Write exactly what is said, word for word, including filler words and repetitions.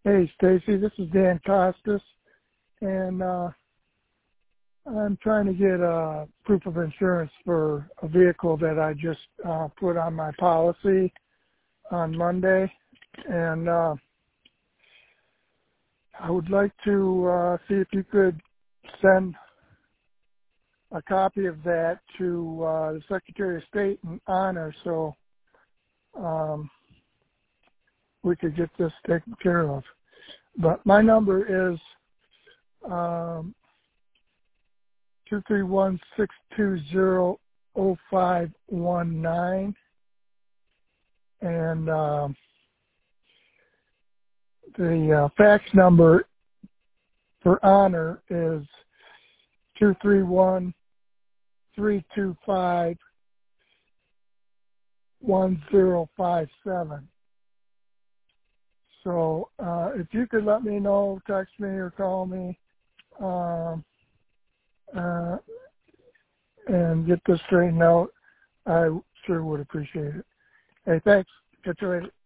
Hey, Stacy, this is Dan Costas, and uh, I'm trying to get a proof of insurance for a vehicle that I just uh, put on my policy on Monday, and uh, I would like to uh, see if you could send a copy of that to uh, the Secretary of State in honor so um, we could get this taken care of. But my number is um, two three one, six two zero, zero five one nine, and um, the uh, fax number for honor is two three one, three two five, one zero five seven. So uh, if you could let me know, text me or call me, um, uh, and get this straightened out, I sure would appreciate it. Hey, thanks. Catch you later.